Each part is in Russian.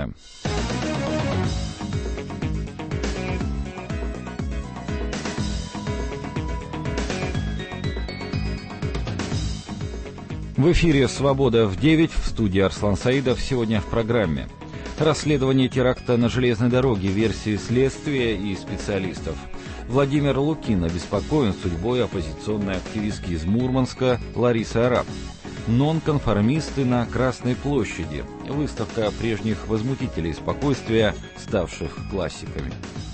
Продолжаем. В эфире «Свобода в 9», в студии Арслан Саидов. Сегодня в программе расследование теракта на железной дороге, версии следствия и специалистов. Владимир Лукин обеспокоен судьбой оппозиционной активистки из Мурманска Ларисы Арап. Нонконформисты на Красной площади. Выставка прежних возмутителей спокойствия, ставших классиками.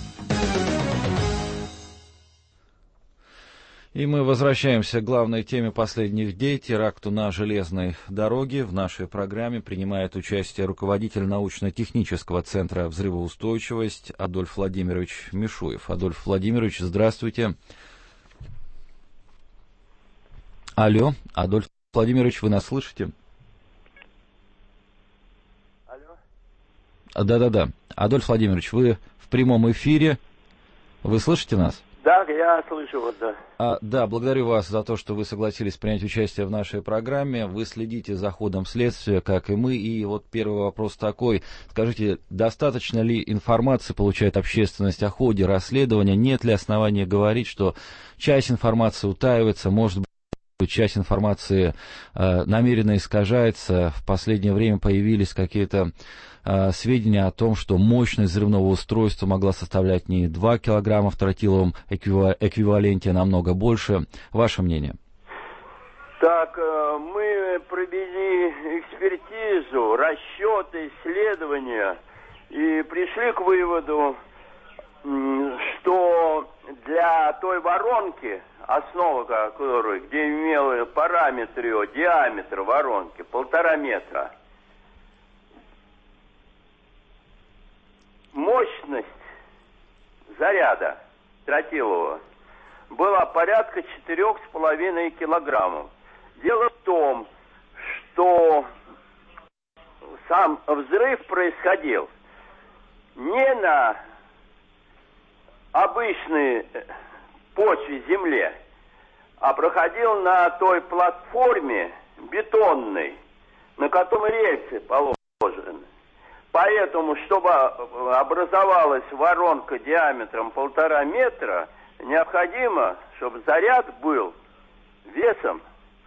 И мы возвращаемся к главной теме последних дней, теракту на железной дороге. В нашей программе принимает участие руководитель научно-технического центра «Взрывоустойчивость» Адольф Владимирович Мишуев. Адольф Владимирович, здравствуйте. Алло, Адольф Владимирович, вы нас слышите? Алло. Да-да-да. Адольф Владимирович, вы в прямом эфире. Вы слышите нас? Да, я слышу вас, да. Да, благодарю вас за то, что вы согласились принять участие в нашей программе. Вы следите за ходом следствия, как и мы. И вот первый вопрос такой. Скажите, достаточно ли информации получает общественность о ходе расследования? Нет ли основания говорить, что часть информации утаивается, может быть, часть информации намеренно искажается? В последнее время появились какие-то сведения о том, что мощность взрывного устройства могла составлять не 2 килограмма в тротиловом эквиваленте, а намного больше. Ваше мнение? Так, мы провели экспертизу, расчеты, исследования и пришли к выводу, что для той воронки, основа которой, где имела параметр ее, диаметр воронки 1,5 метра, мощность заряда тротилового была порядка 4,5 килограммов. Дело в том, что сам взрыв происходил не на обычной почве, земле, а проходил на той платформе бетонной, на которой рельсы положены. Поэтому, чтобы образовалась воронка диаметром 1,5 метра, необходимо, чтобы заряд был весом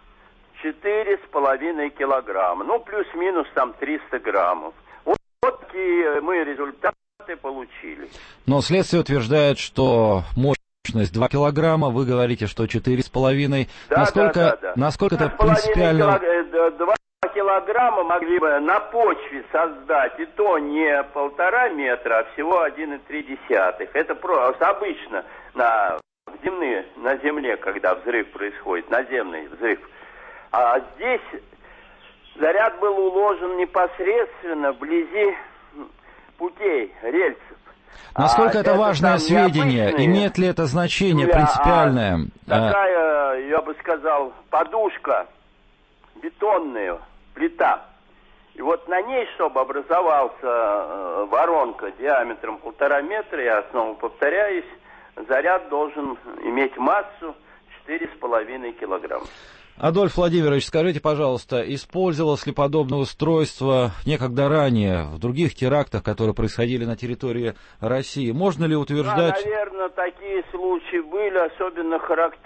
4,5 килограмма. Ну, плюс-минус там 300 граммов. Вот такие мы результаты получили. Но следствие утверждает, что мощность 2 килограмма, вы говорите, что 4,5. Да, насколько это принципиально... 2 килограмма могли бы на почве создать, и то не 1,5 метра, а всего 1,3. Это просто обычно на земле, когда взрыв происходит, наземный взрыв. А здесь заряд был уложен непосредственно вблизи путей, рельсов. Насколько это важное сведение? Имеет ли это значение принципиальное? Такая, я бы сказал, подушка, бетонная плита. И вот на ней, чтобы образовался воронка диаметром 1,5 метра, я снова повторяюсь, заряд должен иметь массу 4,5 килограмма. Адольф Владимирович, скажите, пожалуйста, использовалось ли подобное устройство некогда ранее в других терактах, которые происходили на территории России? Можно ли утверждать... Да, наверное, такие случаи были, особенно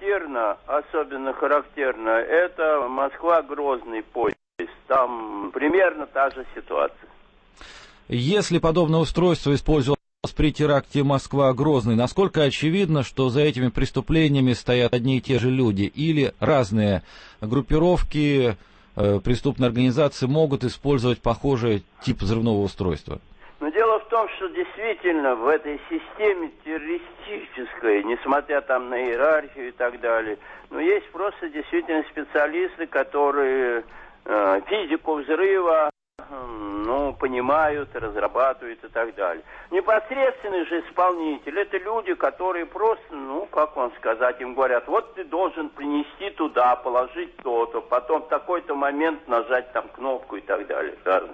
характерно. Это Москва-Грозный поезд. Там примерно та же ситуация. Если подобное устройство использовалось при теракте Москва-Грозный, насколько очевидно, что за этими преступлениями стоят одни и те же люди, или разные группировки, преступные организации могут использовать похожий тип взрывного устройства? Но дело в том, что действительно в этой системе террористической, несмотря там на иерархию и так далее, но есть просто действительно специалисты, которые физику взрыва понимают, разрабатывают и так далее. Непосредственный же исполнитель — это люди, которые просто, как вам сказать, им говорят, вот ты должен принести туда, положить то-то, потом в такой-то момент нажать там кнопку и так далее. Да.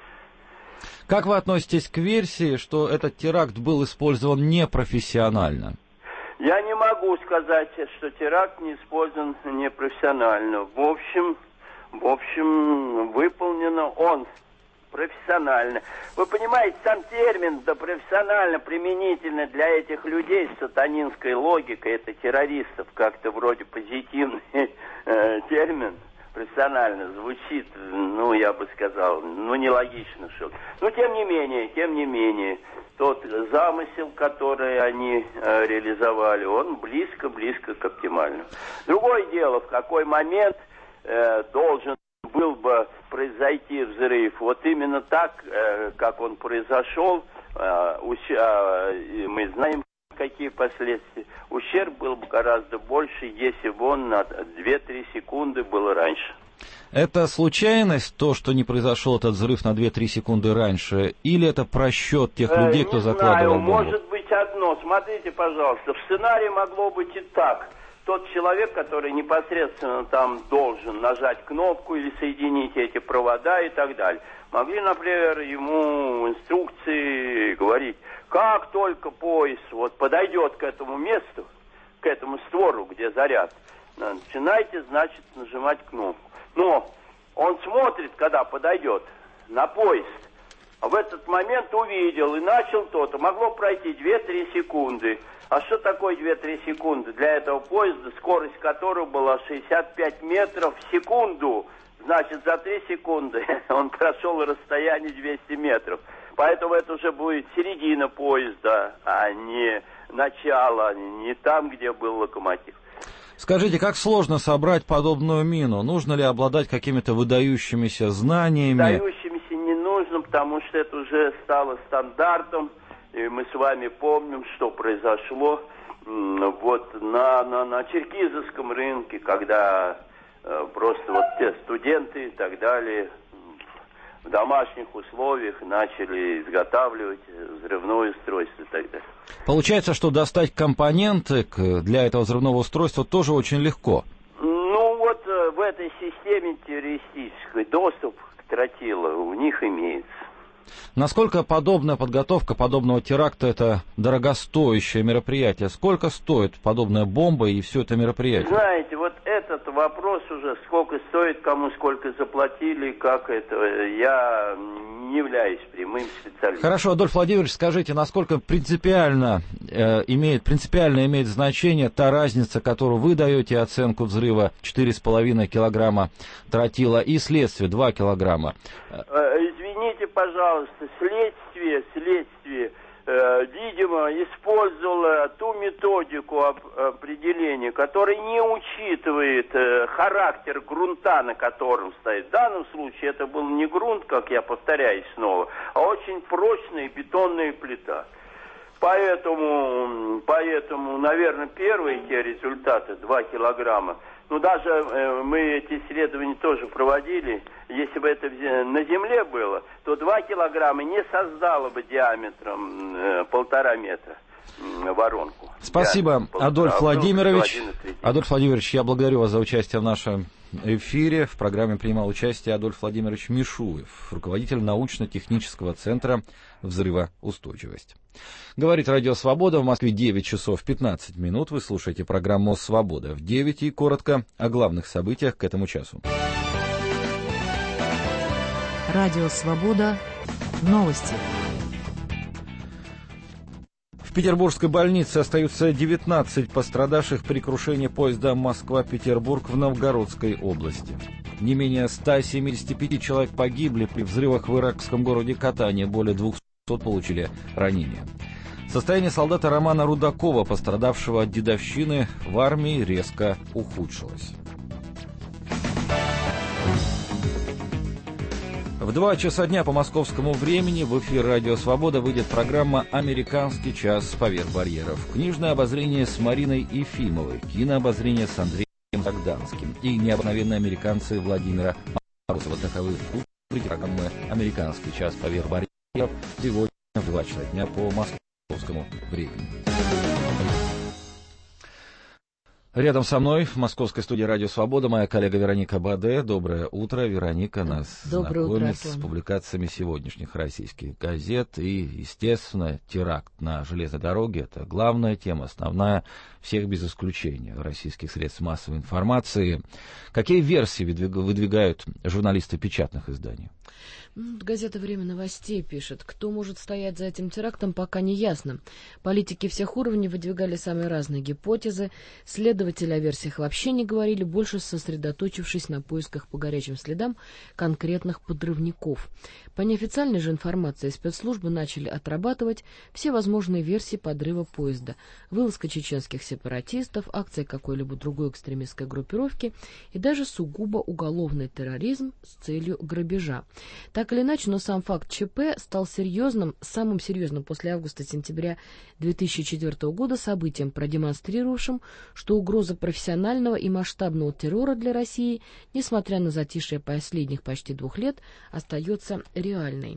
Как вы относитесь к версии, что этот теракт был использован непрофессионально? Я не могу сказать, что теракт не использован непрофессионально. В общем, выполнено он профессионально. Вы понимаете, сам термин «да профессионально» применительно для этих людей с сатанинской логикой, это террористов, как-то вроде позитивный термин. Профессионально звучит, ну, я бы сказал, ну, нелогично, что. Но, тем не менее, тот замысел, который они реализовали, он близко к оптимальному. Другое дело, в какой момент должен был бы произойти взрыв. Вот именно так, как он произошел, мы знаем, какие последствия. Ущерб был бы гораздо больше, если бы он на 2-3 секунды был раньше. Это случайность, то, что не произошел этот взрыв на 2-3 секунды раньше, или это просчет тех людей, кто закладывал бомбу? Может быть одно. Смотрите, пожалуйста, в сценарии могло быть и так. Тот человек, который непосредственно там должен нажать кнопку или соединить эти провода и так далее. Могли, например, ему инструкции говорить, как только поезд вот подойдет к этому месту, к этому створу, где заряд, начинайте, значит, нажимать кнопку. Но он смотрит, когда подойдет на поезд, а в этот момент увидел и начал то-то. Могло пройти 2-3 секунды. А что такое 2-3 секунды? Для этого поезда, скорость которого была 65 метров в секунду. Значит, за 3 секунды он прошел расстояние 200 метров. Поэтому это уже будет середина поезда, а не начало, не там, где был локомотив. Скажите, как сложно собрать подобную мину? Нужно ли обладать какими-то выдающимися знаниями? Выдающимися не нужно, потому что это уже стало стандартом. И мы с вами помним, что произошло вот на черкизовском рынке, когда просто вот те студенты и так далее в домашних условиях начали изготавливать взрывное устройство и так далее. Получается, что достать компоненты для этого взрывного устройства тоже очень легко. Ну вот в этой системе террористической доступ к тротилу у них имеется. Насколько подобная подготовка подобного теракта — это дорогостоящее мероприятие? Сколько стоит подобная бомба и все это мероприятие? Знаете, вот этот вопрос уже, сколько стоит, кому сколько заплатили, как это, я не являюсь прямым специалистом. Хорошо, Адольф Владимирович, скажите, насколько принципиально имеет значение та разница, которую вы даете оценку взрыва 4,5 килограмма тротила и следствие 2 килограмма? Извините, пожалуйста, следствие, видимо, использовало ту методику определения, которая не учитывает характер грунта, на котором стоит. В данном случае это был не грунт, как я повторяюсь снова, а очень прочная бетонная плита. Поэтому, наверное, первые те результаты, 2 килограмма, ну, даже мы эти исследования тоже проводили. Если бы это на Земле было, то 2 килограмма не создало бы диаметром 1,5 метра воронку. Спасибо, Адольф Владимирович. Адольф Владимирович, я благодарю вас за участие в нашем эфире. В программе принимал участие Адольф Владимирович Мишуев, руководитель научно-технического центра «Взрывоустойчивость». Говорит Радио Свобода. В Москве 9 часов 15 минут. Вы слушаете программу «Свобода» в 9 и коротко о главных событиях к этому часу. Радио Свобода. Новости. В петербургской больнице остаются 19 пострадавших при крушении поезда Москва-Петербург в Новгородской области. Не менее 175 человек погибли при взрывах в иракском городе Катани. Более 200 получили ранения. Состояние солдата Романа Рудакова, пострадавшего от дедовщины, в армии резко ухудшилось. В 2 часа дня по московскому времени в эфир «Радио Свобода» выйдет программа «Американский час поверх барьеров». Книжное обозрение с Мариной Ефимовой, кинообозрение с Андреем Богданским и необыкновенные американцы Владимира Морозова. Таковы программы «Американский час поверх барьеров» сегодня в 2 часа дня по московскому времени. Рядом со мной в московской студии «Радио Свобода» моя коллега Вероника Баде. Доброе утро. Вероника нас знакомит с публикациями сегодняшних российских газет. И, естественно, теракт на железной дороге — это главная тема, основная, всех без исключения российских средств массовой информации. Какие версии выдвигают журналисты печатных изданий? Газета «Время новостей» пишет: кто может стоять за этим терактом, пока не ясно. Политики всех уровней выдвигали самые разные гипотезы, следователи о версиях вообще не говорили, больше сосредоточившись на поисках по горячим следам конкретных подрывников. По неофициальной же информации спецслужбы начали отрабатывать все возможные версии подрыва поезда: вылазка чеченских сепаратистов, акция какой-либо другой экстремистской группировки и даже сугубо уголовный терроризм с целью грабежа. Так или иначе, но сам факт ЧП стал самым серьезным после августа-сентября 2004 года событием, продемонстрировавшим, что угроза профессионального и масштабного террора для России, несмотря на затишье последних почти 2 лет, остается реальной.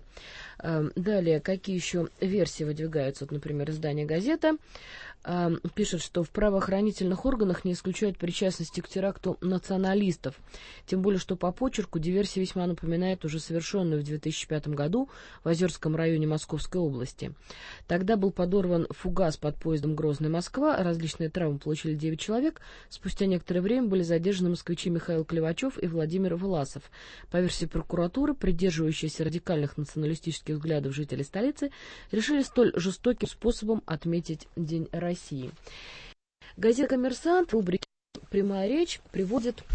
Далее, какие еще версии выдвигаются? Вот, например, издание «Газета» пишет, что в правоохранительных органах не исключают причастности к теракту националистов. Тем более, что по почерку диверсия весьма напоминает уже совершенную в 2005 году в Озерском районе Московской области. Тогда был подорван фугас под поездом Грозный-Москва, различные травмы получили 9 человек. Спустя некоторое время были задержаны москвичи Михаил Клевачев и Владимир Власов. По версии прокуратуры, придерживающиеся радикальных националистических взглядов жители столицы решили столь жестоким способом отметить День России. Газета «Коммерсант» в рубрике «Прямая речь» приводит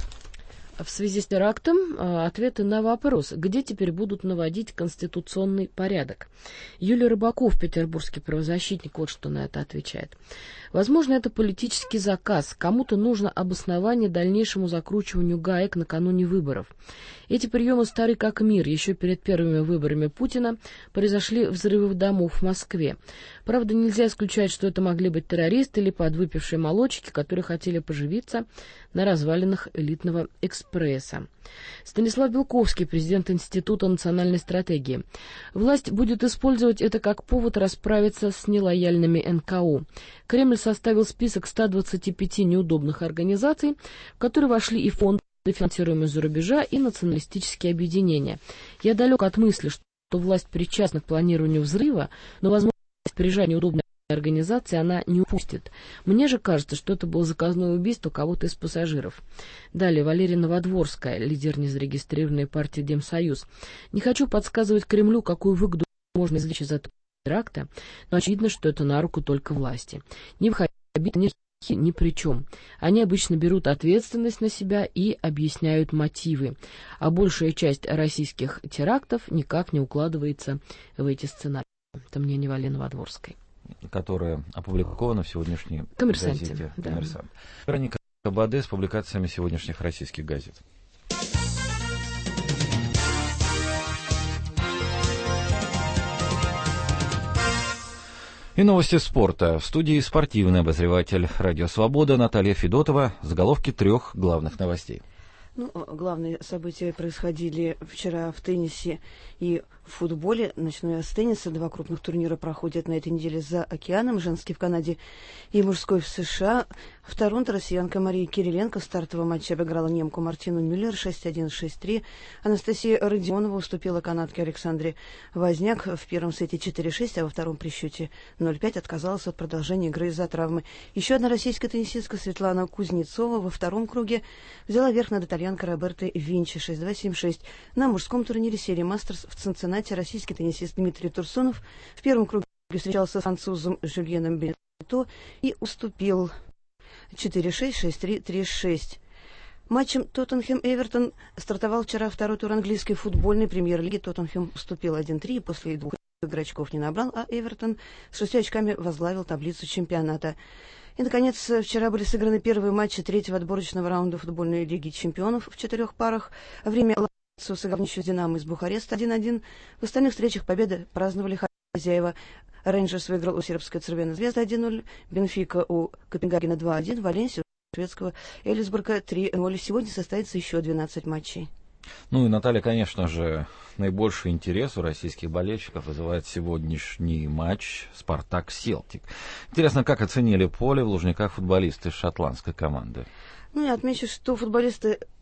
в связи с терактом ответы на вопрос, где теперь будут наводить конституционный порядок. Юлий Рыбаков, петербургский правозащитник, вот что на это отвечает. Возможно, это политический заказ. Кому-то нужно обоснование дальнейшему закручиванию гаек накануне выборов. Эти приемы стары как мир. Еще перед первыми выборами Путина произошли взрывы домов в Москве. Правда, нельзя исключать, что это могли быть террористы или подвыпившие молодчики, которые хотели поживиться на развалинах элитного экспресса. Станислав Белковский, президент Института национальной стратегии. Власть будет использовать это как повод расправиться с нелояльными НКО. Кремль составил список 125 неудобных организаций, в которые вошли и фонды, финансируемые из-за рубежа, и националистические объединения. Я далек от мысли, что власть причастна к планированию взрыва, но возможность приезжать неудобной организации она не упустит. Мне же кажется, что это было заказное убийство кого-то из пассажиров. Далее, Валерия Новодворская, лидер незарегистрированной партии «Демсоюз». Не хочу подсказывать Кремлю, какую выгоду можно извлечь из этого теракта, но очевидно, что это на руку только власти. Не выходя, они ни при чем. Они обычно берут ответственность на себя и объясняют мотивы. А большая часть российских терактов никак не укладывается в эти сценарии. Это мнение Валерии Новодворской, которая опубликована в сегодняшней газете «Коммерсант». Вероника Баде с публикациями сегодняшних российских газет. И новости спорта. В студии спортивный обозреватель «Радио Свобода» Наталья Федотова. Заголовки 3 главных новостей. Главные события происходили вчера в теннисе и в футболе. Начну я с тенниса. 2 крупных турнира проходят на этой неделе за океаном. Женский в Канаде и мужской в США. В Торонто россиянка Мария Кириленко в стартовом матче обыграла немку Мартину Мюллер 6-1, 6-3. Анастасия Родионова уступила канадке Александре Возняк в первом сете 4-6, а во втором при счете 0-5 отказалась от продолжения игры из-за травмы. Еще одна российская теннисистка Светлана Кузнецова во втором круге взяла верх над итальянкой Робертой Винчи 6-2, 7-6. На мужском турнире серии Мастерс в Цинциннати российский теннисист Дмитрий Турсунов в первом круге встречался с французом Жюльеном Бенето и уступил 4-6, 6-3, 3-6. Матчем Тоттенхэм-Эвертон стартовал вчера второй тур английской футбольной премьер-лиги. Тоттенхэм уступил 1-3 и после 2 игр очков не набрал, а Эвертон с 6 очками возглавил таблицу чемпионата. И, наконец, вчера были сыграны первые матчи 3-го отборочного раунда футбольной лиги чемпионов в 4 парах. Время Лацио сыграл ничью с Динамо из Бухареста 1-1. В остальных встречах победы праздновали хозяева. Рейнджерс выиграл у сербской Цервена Звезда 1-0, Бенфика у Копенгагена 2-1, Валенсия у шведского Эльсбурга 3-0. Сегодня состоится еще 12 матчей. И, Наталья, конечно же, наибольший интерес у российских болельщиков вызывает сегодняшний матч «Спартак-Селтик». Интересно, как оценили поле в Лужниках футболисты шотландской команды? Я отмечу, что футболисты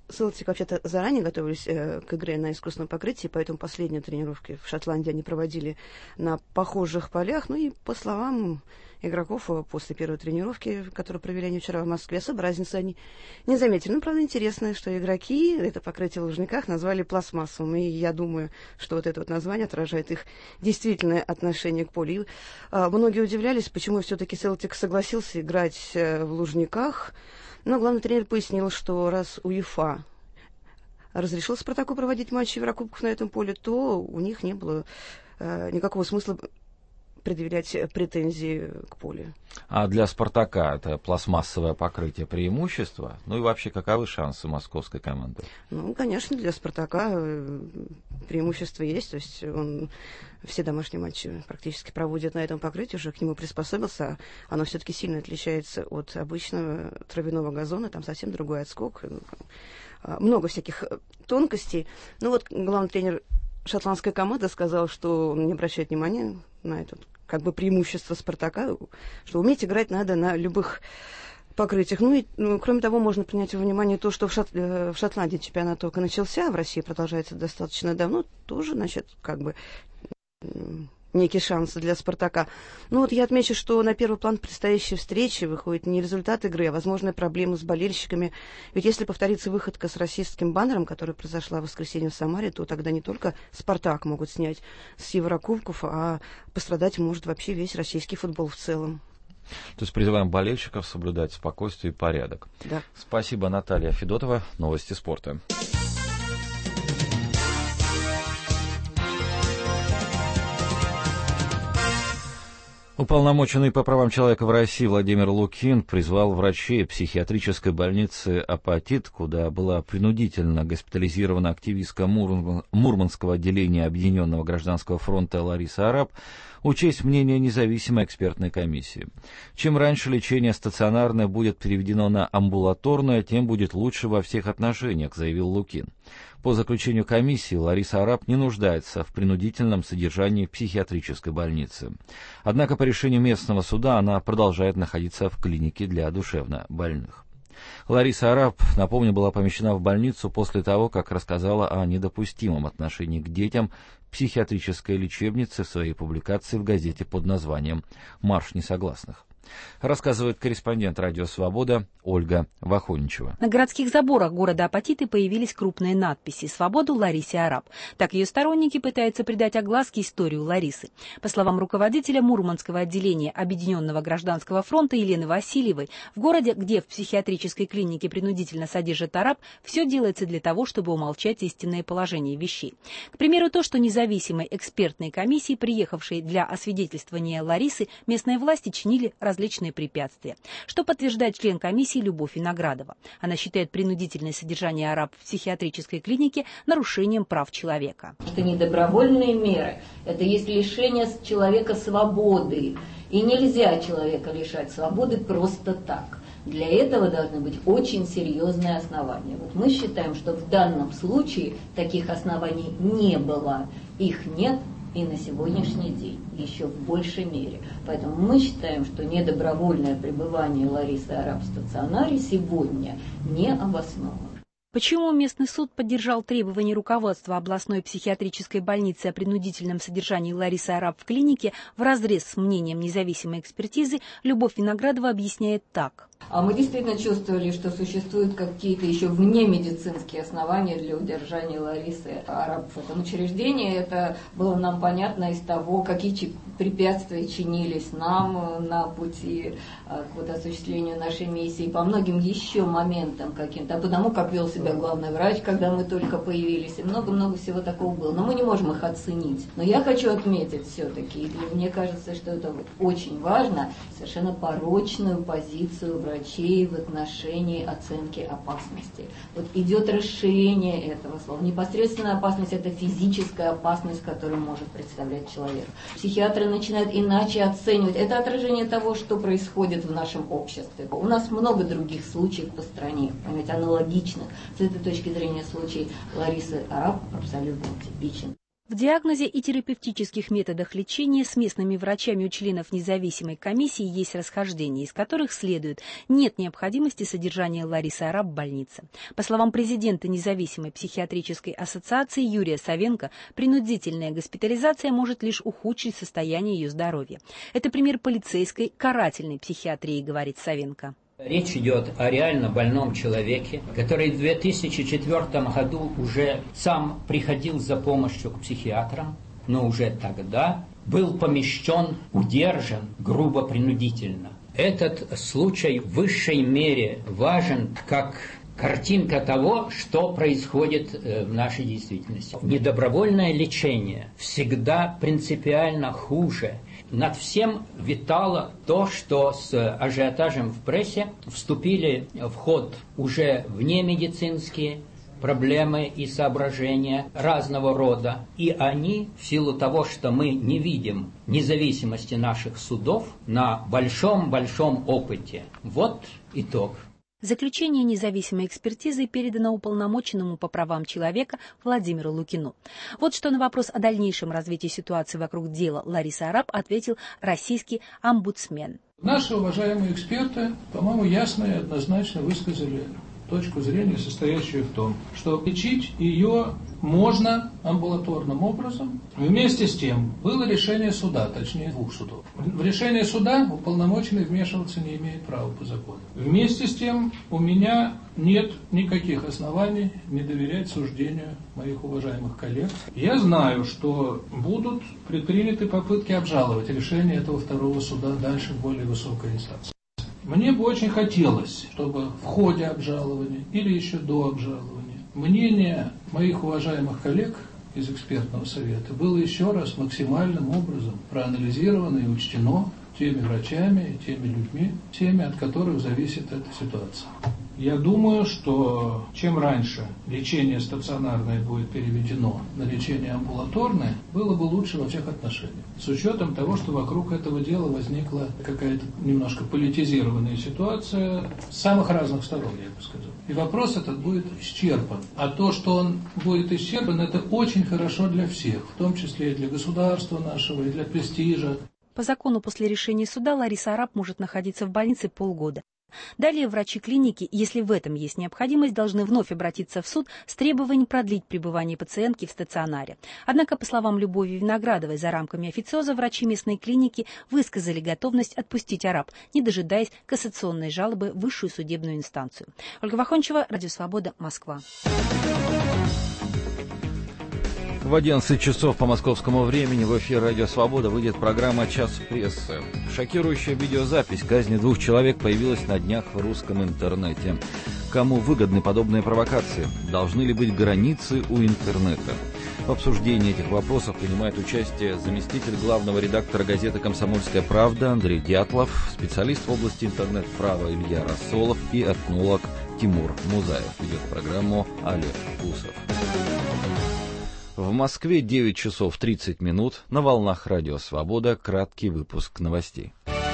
Селтик вообще-то заранее готовились к игре на искусственном покрытии, поэтому последние тренировки в Шотландии они проводили на похожих полях. Ну и по словам игроков, после первой тренировки, которую провели они вчера в Москве, особо разницы они не заметили. Ну, правда, интересно, что игроки это покрытие в Лужниках назвали пластмассовым, и я думаю, что вот это вот название отражает их действительное отношение к полю. И, многие удивлялись, почему все-таки Селтик согласился играть в Лужниках. Но главный тренер пояснил, что раз УЕФА разрешил Спартаку проводить матчи Еврокубков на этом поле, то у них не было никакого смысла предъявлять претензии к полю. А для «Спартака» это пластмассовое покрытие преимущество? Ну и вообще, каковы шансы московской команды? Ну, конечно, для «Спартака» преимущество есть. То есть он все домашние матчи практически проводит на этом покрытии, уже к нему приспособился. Оно все-таки сильно отличается от обычного травяного газона, там совсем другой отскок. Много всяких тонкостей. Ну вот главный тренер шотландской команды сказал, что он не обращает внимания на это как бы преимущество «Спартака», что уметь играть надо на любых покрытиях. Ну и, кроме того, можно принять во внимание то, что в Шотландии чемпионат только начался, а в России продолжается достаточно давно, тоже, значит, как бы некий шанс для «Спартака». Ну вот я отмечу, что на первый план предстоящей встречи выходит не результат игры, а возможные проблемы с болельщиками. Ведь если повторится выходка с российским баннером, которая произошла в воскресенье в Самаре, то тогда не только «Спартак» могут снять с Еврокубков, а пострадать может вообще весь российский футбол в целом. То есть призываем болельщиков соблюдать спокойствие и порядок. Да. Спасибо, Наталья Федотова. Новости спорта. Уполномоченный по правам человека в России Владимир Лукин призвал врачей психиатрической больницы «Апатит», куда была принудительно госпитализирована активистка Мурманского отделения Объединенного гражданского фронта Лариса Арап, учесть мнение независимой экспертной комиссии. Чем раньше лечение стационарное будет переведено на амбулаторное, тем будет лучше во всех отношениях, заявил Лукин. По заключению комиссии, Лариса Арап не нуждается в принудительном содержании в психиатрической больнице. Однако по решению местного суда она продолжает находиться в клинике для душевнобольных. Лариса Арап, напомню, была помещена в больницу после того, как рассказала о недопустимом отношении к детям в психиатрической лечебнице в своей публикации в газете под названием «Марш несогласных». Рассказывает корреспондент «Радио Свобода» Ольга Вахоничева. На городских заборах города Апатиты появились крупные надписи «Свободу Ларисе Арап». Так ее сторонники пытаются придать огласке историю Ларисы. По словам руководителя Мурманского отделения Объединенного гражданского фронта Елены Васильевой, в городе, где в психиатрической клинике принудительно содержат Арап, все делается для того, чтобы умолчать истинное положение вещей. К примеру, то, что независимой экспертной комиссии, приехавшей для освидетельствования Ларисы, местные власти чинили различные препятствия, что подтверждает член комиссии Любовь Виноградова. Она считает принудительное содержание Арап в психиатрической клинике нарушением прав человека. Это не добровольные меры, это есть лишение человека свободы. И нельзя человека лишать свободы просто так. Для этого должны быть очень серьезные основания. Вот мы считаем, что в данном случае таких оснований не было, их нет и на сегодняшний день еще в большей мере. Поэтому мы считаем, что недобровольное пребывание Ларисы Арап в стационаре сегодня не обосновано. Почему местный суд поддержал требования руководства областной психиатрической больницы о принудительном содержании Ларисы Арап в клинике вразрез с мнением независимой экспертизы, Любовь Виноградова объясняет так. А мы действительно чувствовали, что существуют какие-то еще внемедицинские основания для удержания Ларисы Арап в этом учреждении. Это было нам понятно из того, какие препятствия чинились нам на пути к осуществлению нашей миссии, по многим еще моментам каким-то, потому как вел себя главный врач, когда мы только появились, и много-много всего такого было. Но мы не можем их оценить. Но я хочу отметить все-таки, и мне кажется, что это очень важно, совершенно порочную позицию врачей в отношении оценки опасности. Вот идет расширение этого слова. Непосредственная опасность – это физическая опасность, которую может представлять человек. Психиатры начинают иначе оценивать. Это отражение того, что происходит в нашем обществе. У нас много других случаев по стране, понимаете, аналогичных. С этой точки зрения случай Ларисы Арап абсолютно типичен. В диагнозе и терапевтических методах лечения с местными врачами у членов независимой комиссии есть расхождения, из которых следует: нет необходимости содержания Ларисы Арап в больнице. По словам президента независимой психиатрической ассоциации Юрия Савенко, принудительная госпитализация может лишь ухудшить состояние ее здоровья. Это пример полицейской карательной психиатрии, говорит Савенко. Речь идет о реально больном человеке, который в 2004 году уже сам приходил за помощью к психиатрам, но уже тогда был помещен, удержан грубо принудительно. Этот случай в высшей мере важен как картинка того, что происходит в нашей действительности. Недобровольное лечение всегда принципиально хуже. Над всем витало то, что с ажиотажем в прессе вступили в ход уже внемедицинские проблемы и соображения разного рода. И они, в силу того, что мы не видим независимости наших судов, на большом-большом опыте. Вот итог. Заключение независимой экспертизы передано уполномоченному по правам человека Владимиру Лукину. Вот что на вопрос о дальнейшем развитии ситуации вокруг дела Ларисы Арап ответил российский омбудсмен. Наши уважаемые эксперты, по-моему, ясно и однозначно высказали точку зрения, состоящую в том, что лечить ее можно амбулаторным образом. Вместе с тем было решение суда, точнее 2 судов. В решение суда уполномоченный вмешиваться не имеет права по закону. Вместе с тем у меня нет никаких оснований не доверять суждению моих уважаемых коллег. Я знаю, что будут предприняты попытки обжаловать решение этого 2 суда дальше в более высокой инстанции. Мне бы очень хотелось, чтобы в ходе обжалования или еще до обжалования мнение моих уважаемых коллег из экспертного совета было еще раз максимальным образом проанализировано и учтено теми врачами, теми людьми, теми, от которых зависит эта ситуация. Я думаю, что чем раньше лечение стационарное будет переведено на лечение амбулаторное, было бы лучше во всех отношениях. С учетом того, что вокруг этого дела возникла какая-то немножко политизированная ситуация с самых разных сторон, я бы сказал. И вопрос этот будет исчерпан. А то, что он будет исчерпан, это очень хорошо для всех, в том числе и для государства нашего, и для престижа. По закону после решения суда Лариса Арап может находиться в больнице полгода. Далее врачи клиники, если в этом есть необходимость, должны вновь обратиться в суд с требованием продлить пребывание пациентки в стационаре. Однако, по словам Любови Виноградовой, за рамками официоза врачи местной клиники высказали готовность отпустить Арап, не дожидаясь кассационной жалобы в высшую судебную инстанцию. Ольга Вахончева, Радио Свобода, Москва. В 11 часов по московскому времени в эфир «Радио Свобода» выйдет программа «Час прессы». Шокирующая видеозапись казни 2 человек появилась на днях в русском интернете. Кому выгодны подобные провокации? Должны ли быть границы у интернета? В обсуждении этих вопросов принимает участие заместитель главного редактора газеты «Комсомольская правда» Андрей Дятлов, специалист в области интернет-права Илья Рассолов и этнолог Тимур Музаев. Ведет программу Олег Усов. В Москве 9 часов 30 минут. На волнах «Радио Свобода» краткий выпуск новостей.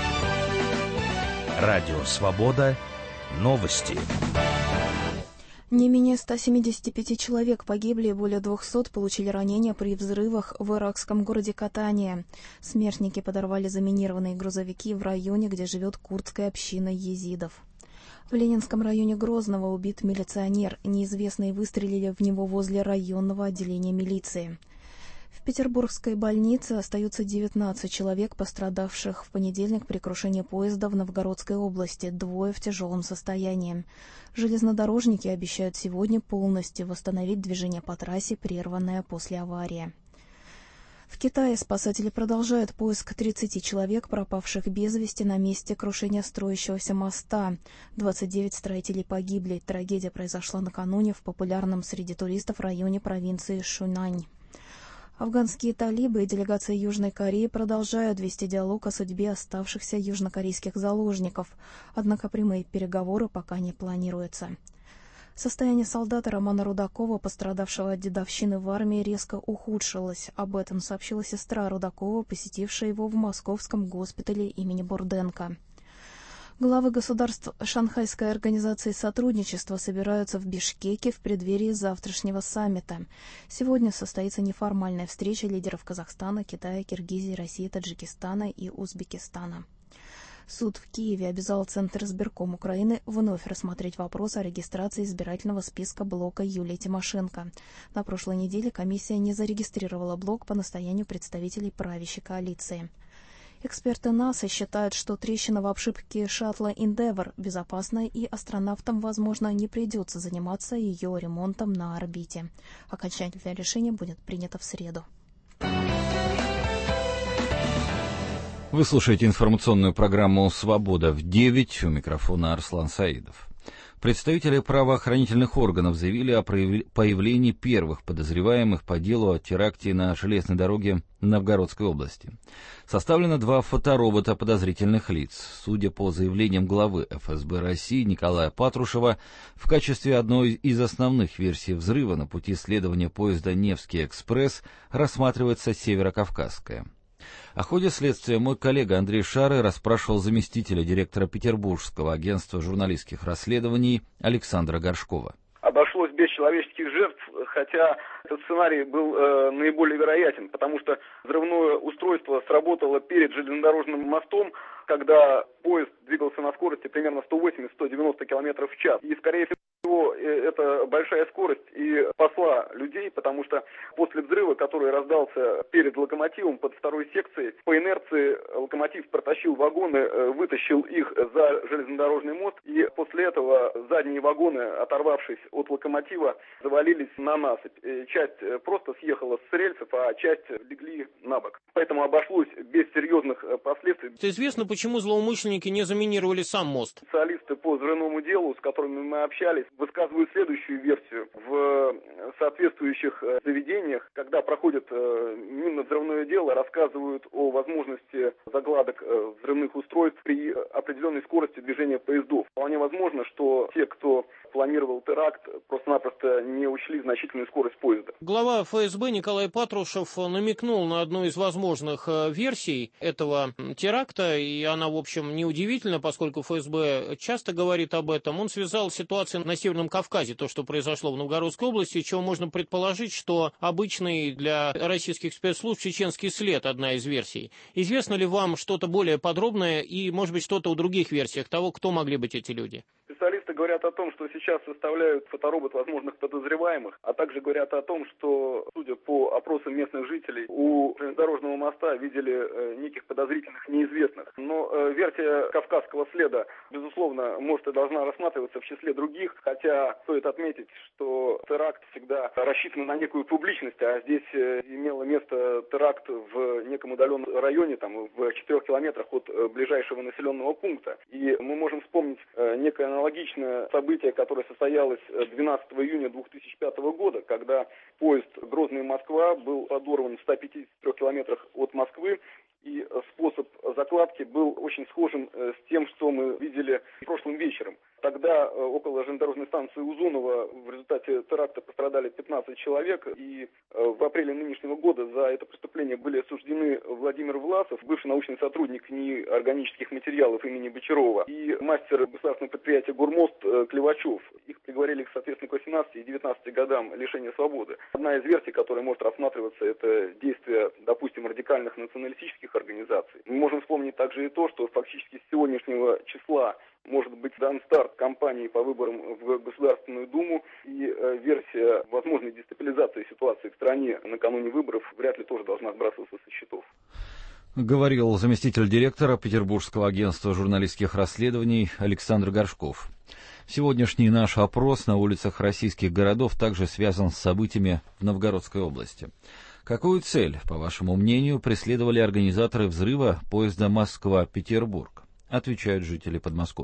Радио Свобода. Новости. Не менее 175 человек погибли и более 200 получили ранения при взрывах в иракском городе Катания. Смертники подорвали заминированные грузовики в районе, где живет курдская община езидов. В Ленинском районе Грозного убит милиционер. Неизвестные выстрелили в него возле районного отделения милиции. В петербургской больнице остаются 19 человек, пострадавших в понедельник при крушении поезда в Новгородской области, 2 в тяжелом состоянии. Железнодорожники обещают сегодня полностью восстановить движение по трассе, прерванное после аварии. В Китае спасатели продолжают поиск 30 человек, пропавших без вести на месте крушения строящегося моста. 29 строителей погибли. Трагедия произошла накануне в популярном среди туристов районе провинции Шунань. Афганские талибы и делегация Южной Кореи продолжают вести диалог о судьбе оставшихся южнокорейских заложников, однако прямые переговоры пока не планируются. Состояние солдата Романа Рудакова, пострадавшего от дедовщины в армии, резко ухудшилось. Об этом сообщила сестра Рудакова, посетившая его в московском госпитале имени Бурденко. Главы государств Шанхайской организации сотрудничества собираются в Бишкеке в преддверии завтрашнего саммита. Сегодня состоится неформальная встреча лидеров Казахстана, Китая, Киргизии, России, Таджикистана и Узбекистана. Суд в Киеве обязал Центр избирком Украины вновь рассмотреть вопрос о регистрации избирательного списка блока Юлии Тимошенко. На прошлой неделе комиссия не зарегистрировала блок по настоянию представителей правящей коалиции. Эксперты НАСА считают, что трещина в обшивке шаттла Endeavour безопасна и астронавтам, возможно, не придется заниматься ее ремонтом на орбите. Окончательное решение будет принято в среду. Вы слушаете информационную программу «Свобода в 9». У микрофона Арслан Саидов. Представители правоохранительных органов заявили о появлении первых подозреваемых по делу о теракте на железной дороге Новгородской области. Составлено 2 фоторобота подозрительных лиц. Судя по заявлениям главы ФСБ России Николая Патрушева, в качестве одной из основных версий взрыва на пути следования поезда «Невский экспресс» рассматривается Северокавказская. О ходе следствия мой коллега Андрей Шары расспрашивал заместителя директора Петербургского агентства журналистских расследований Александра Горшкова. Обошлось без человеческих жертв, хотя этот сценарий был наиболее вероятен, потому что взрывное устройство сработало перед железнодорожным мостом, когда поезд двигался на скорости примерно 180-190 км в час. И, скорее всего, это большая скорость и спасла людей, потому что после взрыва, который раздался перед локомотивом под второй секцией, по инерции локомотив протащил вагоны, вытащил их за железнодорожный мост, и после этого задние вагоны, оторвавшись от локомотива, завалились на насыпь. Часть просто съехала с рельсов, а часть легли на бок. Поэтому обошлось без серьезных последствий. Известно, почему злоумышленники не заминировали сам мост? Специалисты по взрывному делу, с которыми мы общались, высказывают следующую версию. В соответствующих заведениях, когда проходит минно-взрывное дело, рассказывают о возможности загладок взрывных устройств при определенной скорости движения поездов. Вполне возможно, что те, кто планировал теракт, просто-напросто не учли значительную скорость поезда. Глава ФСБ Николай Патрушев намекнул на одну из возможных версий этого теракта, и она, в общем, неудивительна, поскольку ФСБ часто говорит об этом. Он связал ситуацию на Северном Кавказе, то, что произошло в Новгородской области, чего можно предположить, что обычный для российских спецслужб чеченский след, одна из версий. Известно ли вам что-то более подробное и, может быть, что-то о других версиях того, кто могли быть эти люди? Специалисты говорят о том, что сейчас составляют фоторобот возможных подозреваемых, а также говорят о том, что, судя по опросам местных жителей, у железнодорожного моста видели неких подозрительных неизвестных. Но версия кавказского следа, безусловно, может и должна рассматриваться в числе других, хотя стоит отметить, что теракт всегда рассчитан на некую публичность, а здесь имело место теракт в неком удаленном районе, там, в 4 километрах от ближайшего населенного пункта. И мы можем вспомнить некое аналогичное событие, которое состоялось 12 июня 2005 года, когда поезд Грозный-Москва был подорван в 153 километрах от Москвы, и способ закладки был очень схожим с тем, что мы видели прошлым вечером. Тогда около железнодорожной станции Узунова в результате теракта пострадали 15 человек, и в апреле нынешнего года за это преступление были осуждены Владимир Власов, бывший научный сотрудник НИИ органических материалов имени Бочарова, и мастер государственного предприятия «Гурмост» Клевачев. Их приговорили, соответственно, к 18 и 19 годам лишения свободы. Одна из версий, которая может рассматриваться, это действия, допустим, радикальных националистических организаций. Мы можем вспомнить также и то, что фактически с сегодняшнего числа может быть дан старт кампании по выборам в Государственную Думу, и версия возможной дестабилизации ситуации в стране накануне выборов вряд ли тоже должна сбрасываться со счетов. Говорил заместитель директора Петербургского агентства журналистских расследований Александр Горшков. Сегодняшний наш опрос на улицах российских городов также связан с событиями в Новгородской области. Какую цель, по вашему мнению, преследовали организаторы взрыва поезда Москва-Петербург? Отвечают жители Подмосковья.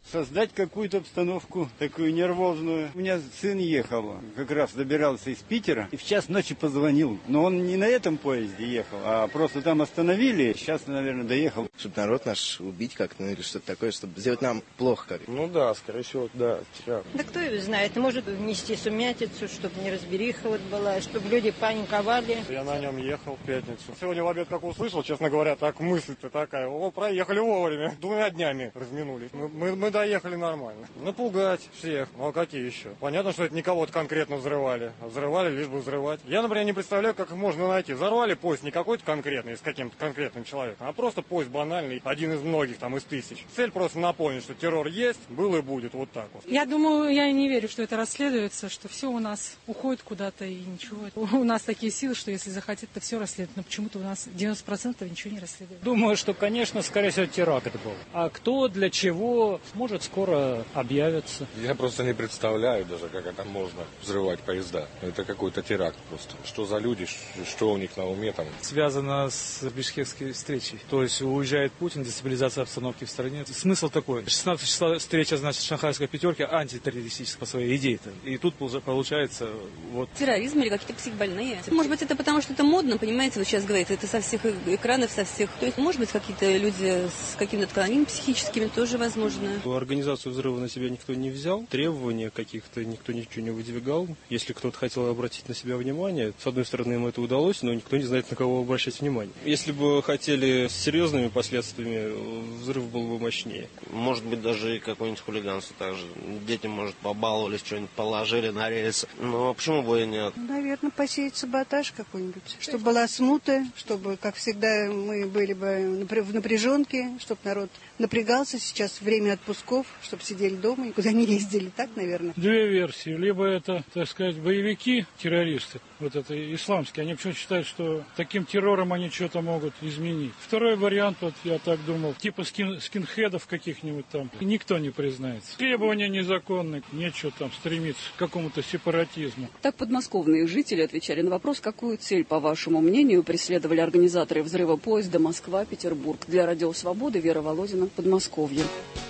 создать какую-то обстановку такую нервозную. У меня сын ехал, как раз добирался из Питера, и в час ночи позвонил. Но он не на этом поезде ехал, а просто там остановили. Сейчас, наверное, доехал. Чтобы народ наш убить как-то, ну или что-то такое, чтобы сделать нам плохо как-то. Ну да, скорее всего, да. Да кто его знает, может внести сумятицу, чтобы неразбериха вот была, чтобы люди паниковали. Я на нем ехал в пятницу. Сегодня в обед как услышал, честно говоря, так мысль-то такая. О, проехали вовремя, 2 днями разминулись. Мы доехали нормально. Напугать всех. Ну а какие еще? Понятно, что это не кого-то конкретно взрывали. А взрывали лишь бы взрывать. Я, например, не представляю, как их можно найти. Взорвали поезд не какой-то конкретный, с каким-то конкретным человеком, а просто поезд банальный, один из многих, там, из тысяч. Цель просто напомнить, что террор есть, был и будет, вот так вот. Я думаю, я не верю, что это расследуется, что все у нас уходит куда-то и ничего. У нас такие силы, что если захотят, то все расследуют. Но почему-то у нас 90% ничего не расследует. Думаю, что, конечно, скорее всего, теракт был. А кто, для чего, может, скоро объявятся. Я просто не представляю даже, как это можно взрывать поезда. Это какой-то теракт просто. Что за люди, что у них на уме там. Связано с бишкекской встречей. То есть уезжает Путин, дестабилизация обстановки в стране. Смысл такой. 16 числа встреча, значит, шанхайской пятерки антитеррористическая по своей идее-то. И тут получается вот... Терроризм или какие-то психбольные. Может быть, это потому, что это модно, понимаете, вот сейчас говорит, это со всех экранов, со всех... То есть, может быть, какие-то люди с какими-то отклонениями психическими тоже возможно. Организацию взрыва на себя никто не взял, требования каких-то никто ничего не выдвигал. Если кто-то хотел обратить на себя внимание, с одной стороны, ему это удалось, но никто не знает, на кого обращать внимание. Если бы хотели с серьезными последствиями, взрыв был бы мощнее. Может быть, даже и какое-нибудь хулиганство также. Дети, может, побаловались, что-нибудь положили на рельсы. Ну, а почему бы и нет? Наверное, посеять саботаж какой-нибудь. Чтобы была смута, чтобы, как всегда, мы были бы в напряженке, чтобы народ напрягался. Сейчас время отпусков, чтобы сидели дома и куда не ездили. Так, наверное? 2 версии. Либо это, так сказать, боевики, террористы, вот это исламские. Они почему-то считают, что таким террором они что-то могут изменить. Второй вариант, вот я так думал, типа скинхедов каких-нибудь там. Никто не признается. Требования незаконные. Нечего там стремиться к какому-то сепаратизму. Так подмосковные жители отвечали на вопрос, какую цель, по вашему мнению, преследовали организаторы взрыва поезда Москва-Петербург. Для Радио Свободы Вера Володина, Подмосковье.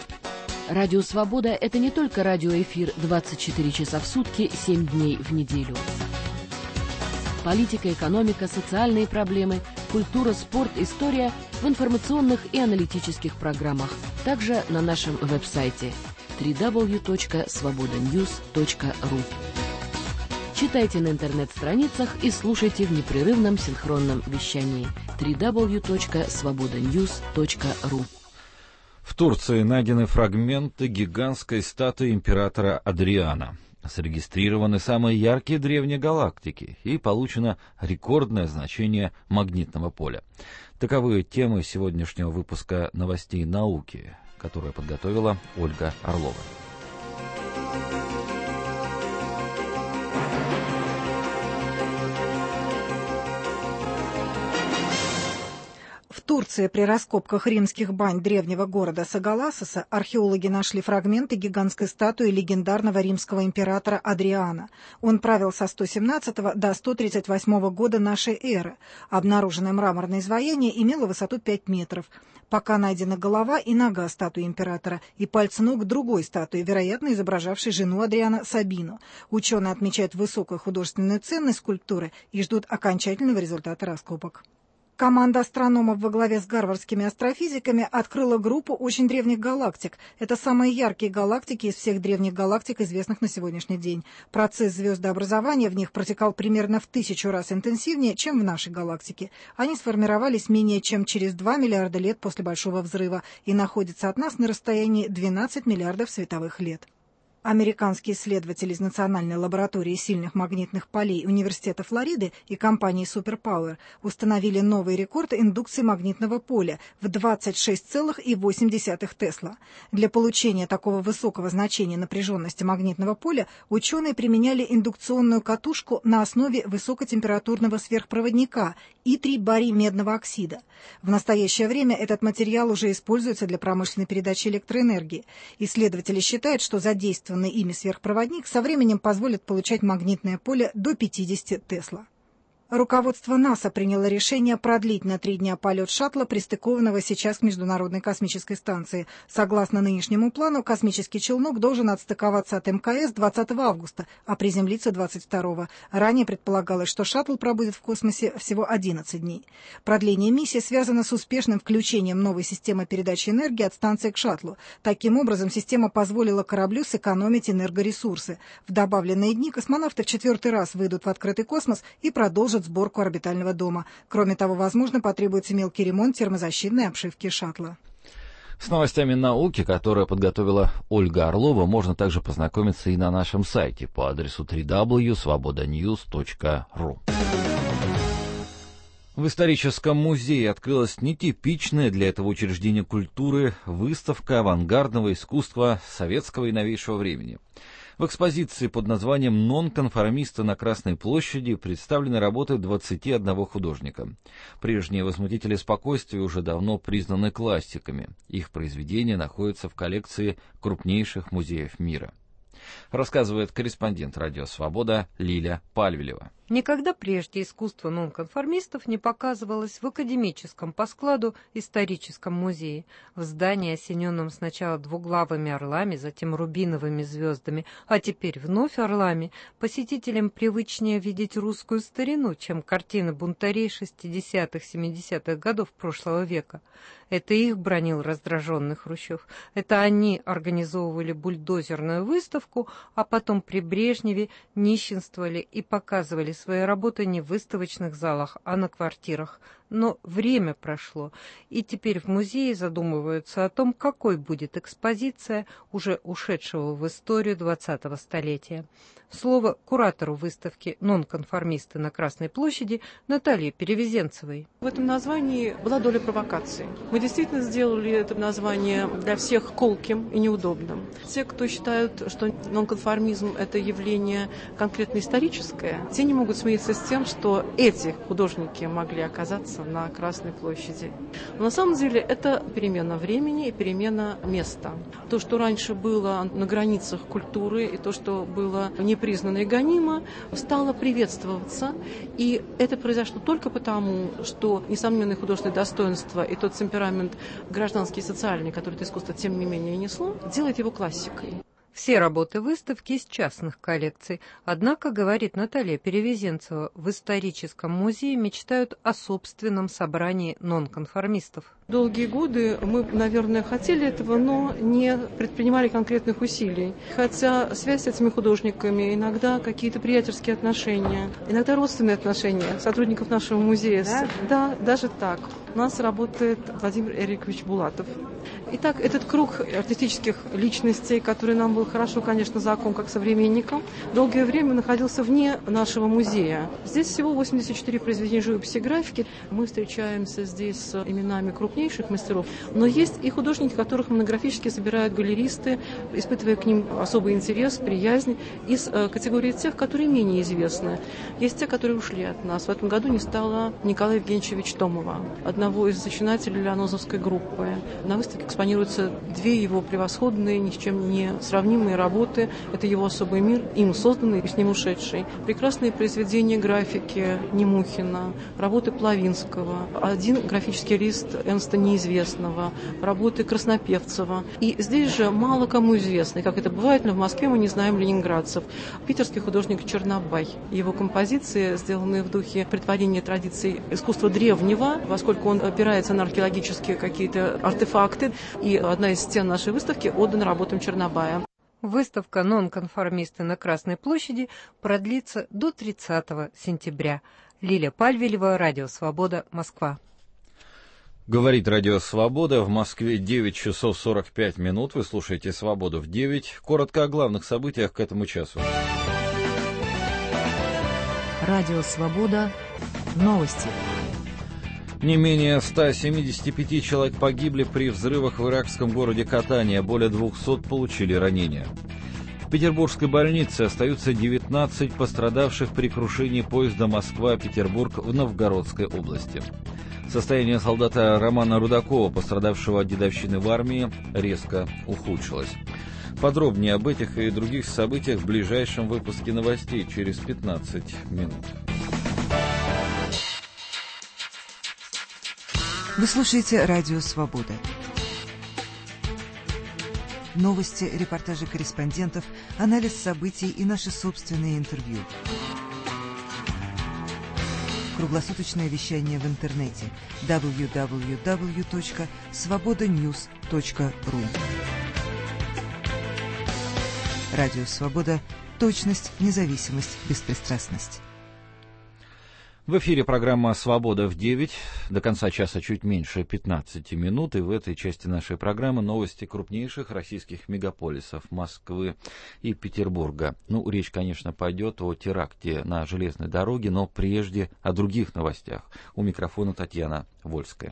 Радио «Свобода» — это не только радиоэфир 24 часа в сутки, 7 дней в неделю. Политика, экономика, социальные проблемы, культура, спорт, история в информационных и аналитических программах. Также на нашем веб-сайте www.svobodanews.ru. Читайте на интернет-страницах и слушайте в непрерывном синхронном вещании www.svobodanews.ru. В Турции найдены фрагменты гигантской статуи императора Адриана. Зарегистрированы самые яркие древние галактики и получено рекордное значение магнитного поля. Таковы темы сегодняшнего выпуска новостей науки, которую подготовила Ольга Орлова. В Турции при раскопках римских бань древнего города Сагалассоса археологи нашли фрагменты гигантской статуи легендарного римского императора Адриана. Он правил со 117 до 138 года нашей эры. Обнаруженное мраморное изваяние имело высоту 5 метров. Пока найдена голова и нога статуи императора и пальцы ног другой статуи, вероятно, изображавшей жену Адриана Сабину. Ученые отмечают высокую художественную ценность скульптуры и ждут окончательного результата раскопок. Команда астрономов во главе с гарвардскими астрофизиками открыла группу очень древних галактик. Это самые яркие галактики из всех древних галактик, известных на сегодняшний день. Процесс звездообразования в них протекал примерно в 1000 раз интенсивнее, чем в нашей галактике. Они сформировались менее чем через 2 миллиарда лет после Большого взрыва и находятся от нас на расстоянии 12 миллиардов световых лет. Американские исследователи из Национальной лаборатории сильных магнитных полей Университета Флориды и компании Superpower установили новый рекорд индукции магнитного поля в 26,8 Тесла. Для получения такого высокого значения напряженности магнитного поля ученые применяли индукционную катушку на основе высокотемпературного сверхпроводника И3 барий медного оксида. В настоящее время этот материал уже используется для промышленной передачи электроэнергии. Исследователи считают, что задействованный ими сверхпроводник со временем позволит получать магнитное поле до 50 Тесла. Руководство НАСА приняло решение продлить на 3 дня полет шаттла, пристыкованного сейчас к Международной космической станции. Согласно нынешнему плану, космический челнок должен отстыковаться от МКС 20 августа, а приземлиться 22-го. Ранее предполагалось, что шаттл пробудет в космосе всего 11 дней. Продление миссии связано с успешным включением новой системы передачи энергии от станции к шаттлу. Таким образом, система позволила кораблю сэкономить энергоресурсы. В добавленные дни космонавты в 4-й раз выйдут в открытый космос и продолжат сборку орбитального дома. Кроме того, возможно, потребуется мелкий ремонт термозащитной обшивки шаттла. С новостями науки, которые подготовила Ольга Орлова, можно также познакомиться и на нашем сайте по адресу www.svobodanews.ru. В историческом музее открылась нетипичная для этого учреждения культуры выставка авангардного искусства советского и новейшего времени. В экспозиции под названием «Нонконформисты на Красной площади» представлены работы 21 художника. Прежние возмутители спокойствия уже давно признаны классиками. Их произведения находятся в коллекции крупнейших музеев мира. Рассказывает корреспондент «Радио Свобода» Лиля Пальвелева. Никогда прежде искусство нонконформистов не показывалось в академическом по складу историческом музее. В здании, осененном сначала двуглавыми орлами, затем рубиновыми звездами, а теперь вновь орлами, посетителям привычнее видеть русскую старину, чем картины бунтарей 60-70-х годов прошлого века. Это их бранил раздраженный Хрущев. Это они организовывали бульдозерную выставку, а потом при Брежневе нищенствовали и показывали свои работы не в выставочных залах, а на квартирах. Но время прошло, и теперь в музее задумываются о том, какой будет экспозиция уже ушедшего в историю 20-го столетия. Слово куратору выставки «Нонконформисты на Красной площади» Наталье Перевезенцевой. В этом названии была доля провокации. Мы действительно сделали это название для всех колким и неудобным. Те, кто считают, что нонконформизм – это явление конкретно историческое, те не могут смириться с тем, что эти художники могли оказаться на Красной площади. Но на самом деле это перемена времени и перемена места. То, что раньше было на границах культуры, и то, что было непризнано и гонимо, стало приветствоваться. И это произошло только потому, что несомненное художественное достоинство и тот темперамент гражданский и социальный, который это искусство тем не менее несло, делает его классикой. Все работы выставки из частных коллекций. Однако, говорит Наталья Перевезенцева, в историческом музее мечтают о собственном собрании нонконформистов. Долгие годы мы, наверное, хотели этого, но не предпринимали конкретных усилий. Хотя связь с этими художниками, иногда какие-то приятельские отношения, иногда родственные отношения сотрудников нашего музея. Да, даже так. У нас работает Владимир Эрикович Булатов. Итак, этот круг артистических личностей, который нам был хорошо, конечно, знаком как современникам, долгое время находился вне нашего музея. Здесь всего 84 произведения живописи и графики. Мы встречаемся здесь с именами крупнейших мастеров, но есть и художники, которых монографически собирают галеристы, испытывая к ним особый интерес, приязнь, из категории тех, которые менее известны. Есть те, которые ушли от нас. В этом году не стало Николая Евгеньевича Томова, одного из зачинателей Леонозовской группы. На выставке экспонируются две его превосходные, ни с чем не сравнимые работы. Это его особый мир, им созданный и с ним ушедший. Прекрасные произведения графики Немухина, работы Плавинского, один графический лист Энста Неизвестного, работы Краснопевцева. И здесь же мало кому известны, как это бывает, но в Москве мы не знаем ленинградцев. Питерский художник Чернобай. Его композиции, сделанные в духе претворения традиций искусства древнего, поскольку он опирается на археологические какие-то артефакты. И одна из стен нашей выставки отдана работам Чернобая. Выставка «Нонконформисты на Красной площади» продлится до 30 сентября. Лиля Пальвелева, Радио Свобода, Москва. Говорит Радио Свобода. В Москве 9 часов 45 минут. Вы слушаете «Свободу в 9». Коротко о главных событиях к этому часу. Радио Свобода. Новости. Не менее 175 человек погибли при взрывах в иракском городе Катания, более 200 получили ранения. В петербургской больнице остаются 19 пострадавших при крушении поезда Москва-Петербург в Новгородской области. Состояние солдата Романа Рудакова, пострадавшего от дедовщины в армии, резко ухудшилось. Подробнее об этих и других событиях в ближайшем выпуске новостей через 15 минут. Вы слушаете «Радио Свобода». Новости, репортажи корреспондентов, анализ событий и наши собственные интервью. Круглосуточное вещание в интернете www.svobodanews.ru. Радио Свобода. Точность, независимость, беспристрастность. В эфире программа «Свобода в 9». До конца часа чуть меньше 15 минут. И в этой части нашей программы новости крупнейших российских мегаполисов Москвы и Петербурга. Речь, конечно, пойдет о теракте на железной дороге, но прежде о других новостях. У микрофона Татьяна Вольская.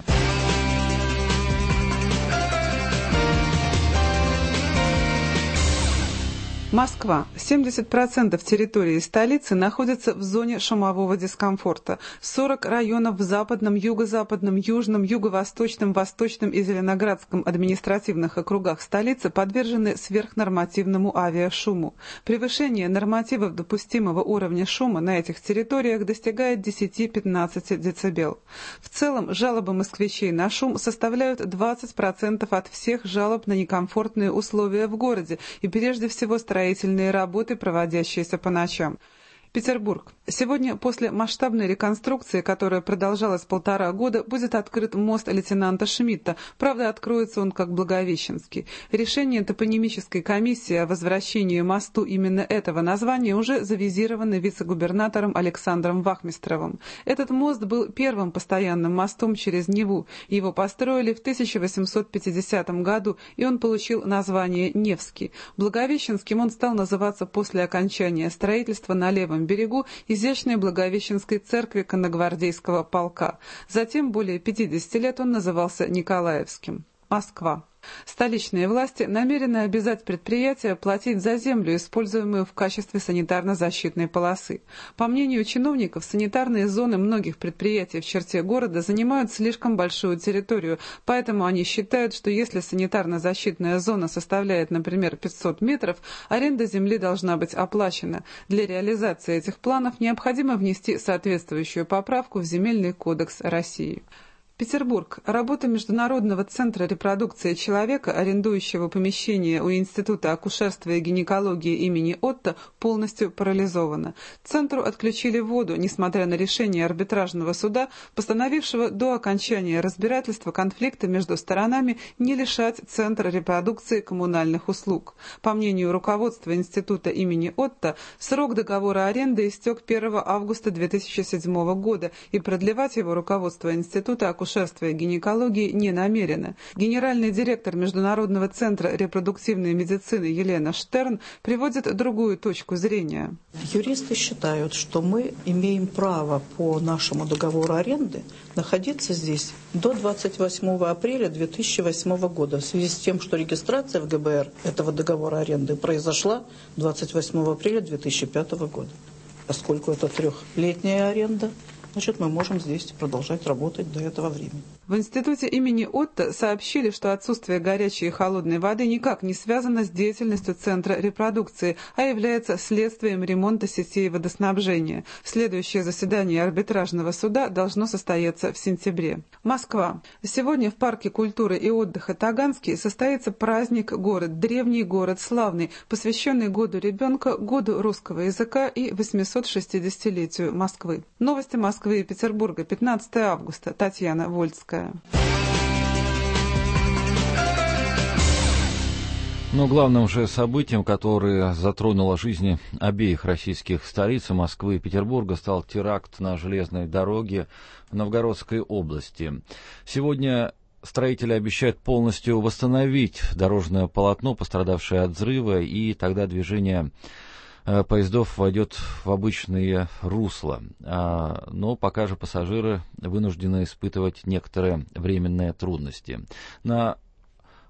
Москва. 70% территории столицы находятся в зоне шумового дискомфорта. 40 районов в западном, юго-западном, южном, юго-восточном, восточном и зеленоградском административных округах столицы подвержены сверхнормативному авиашуму. Превышение нормативов допустимого уровня шума на этих территориях достигает 10-15 дБ. В целом, жалобы москвичей на шум составляют 20% от всех жалоб на некомфортные условия в городе и прежде всего строительные работы, проводящиеся по ночам. Петербург. Сегодня, после масштабной реконструкции, которая продолжалась 1,5 года, будет открыт мост лейтенанта Шмидта. Правда, откроется он как Благовещенский. Решение топонимической комиссии о возвращении мосту именно этого названия уже завизировано вице-губернатором Александром Вахмистровым. Этот мост был первым постоянным мостом через Неву. Его построили в 1850 году, и он получил название Невский. Благовещенским он стал называться после окончания строительства на левом берегу изящной Благовещенской церкви конногвардейского полка. Затем более 50 лет он назывался Николаевским. Москва. Столичные власти намерены обязать предприятия платить за землю, используемую в качестве санитарно-защитной полосы. По мнению чиновников, санитарные зоны многих предприятий в черте города занимают слишком большую территорию, поэтому они считают, что если санитарно-защитная зона составляет, например, 500 метров, аренда земли должна быть оплачена. Для реализации этих планов необходимо внести соответствующую поправку в Земельный кодекс России. Петербург. Работа Международного центра репродукции человека, арендующего помещение у Института акушерства и гинекологии имени Отто, полностью парализована. Центру отключили воду, несмотря на решение арбитражного суда, постановившего до окончания разбирательства конфликта между сторонами не лишать Центр репродукции коммунальных услуг. По мнению руководства Института имени Отто, срок договора аренды истек 1 августа 2007 года, и продлевать его руководство Института акушерства и гинекологии не намерено. Генеральный директор Международного центра репродуктивной медицины Елена Штерн приводит другую точку зрения. Юристы считают, что мы имеем право по нашему договору аренды находиться здесь до 28 апреля 2008 года в связи с тем, что регистрация в ГБР этого договора аренды произошла 28 апреля 2005 года. Поскольку это 3-летняя аренда, значит, мы можем здесь продолжать работать до этого времени. В институте имени Отто сообщили, что отсутствие горячей и холодной воды никак не связано с деятельностью Центра репродукции, а является следствием ремонта сетей водоснабжения. Следующее заседание арбитражного суда должно состояться в сентябре. Москва. Сегодня в Парке культуры и отдыха Таганский состоится праздник «Город», древний город славный, посвященный году ребенка, году русского языка и 860-летию Москвы. Новости Москвы и Петербурга, 15 августа. Татьяна Вольская. Но главным же событием, которое затронуло жизни обеих российских столиц, Москвы и Петербурга, стал теракт на железной дороге в Новгородской области. Сегодня строители обещают полностью восстановить дорожное полотно, пострадавшее от взрыва, и тогда движение поездов войдет в обычные русла. Но пока же пассажиры вынуждены испытывать некоторые временные трудности. На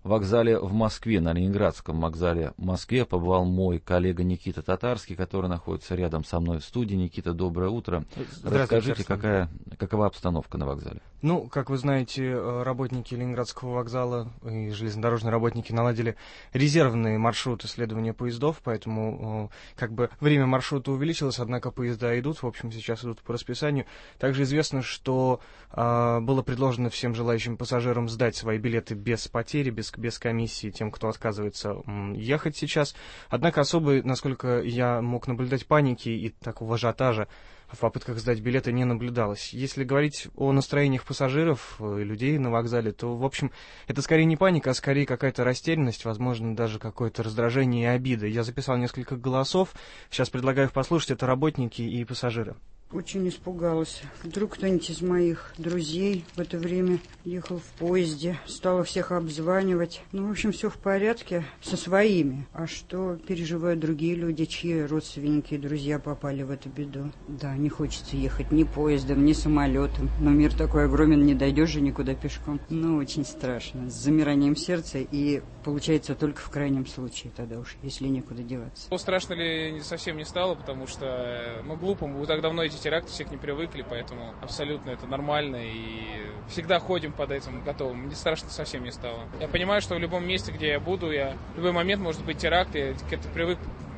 вокзале в Москве, на Ленинградском вокзале в Москве побывал мой коллега Никита Татарский, который находится рядом со мной в студии. Никита, доброе утро. Расскажите, какова обстановка на вокзале? Ну, как вы знаете, работники Ленинградского вокзала и железнодорожные работники наладили резервные маршруты следования поездов, поэтому как бы время маршрута увеличилось, однако поезда идут, в общем, сейчас идут по расписанию. Также известно, что было предложено всем желающим пассажирам сдать свои билеты без потери, без комиссии тем, кто отказывается ехать сейчас. Однако особой, насколько я мог наблюдать, паники и такого ажиотажа в попытках сдать билеты не наблюдалось. Если говорить о настроениях пассажиров и людей на вокзале, то, в общем, это скорее не паника, а скорее какая-то растерянность, возможно, даже какое-то раздражение и обида. Я записал несколько голосов, сейчас предлагаю их послушать, это работники и пассажиры. Очень испугалась. Вдруг кто-нибудь из моих друзей в это время ехал в поезде, стала всех обзванивать. Ну, в общем, все в порядке со своими. А что переживают другие люди, чьи родственники и друзья попали в эту беду? Да, не хочется ехать ни поездом, ни самолетом. Но мир такой огромен, не дойдешь же никуда пешком. Ну, очень страшно. С замиранием сердца и получается только в крайнем случае тогда уж, если некуда деваться. Страшно ли совсем не стало, потому что, глупо, мы так давно эти теракты всех не привыкли, поэтому абсолютно это нормально и всегда ходим под этим готовым. Мне страшно совсем не стало. Я понимаю, что в любом месте, где я буду, в любой момент может быть теракт, я к этому привык.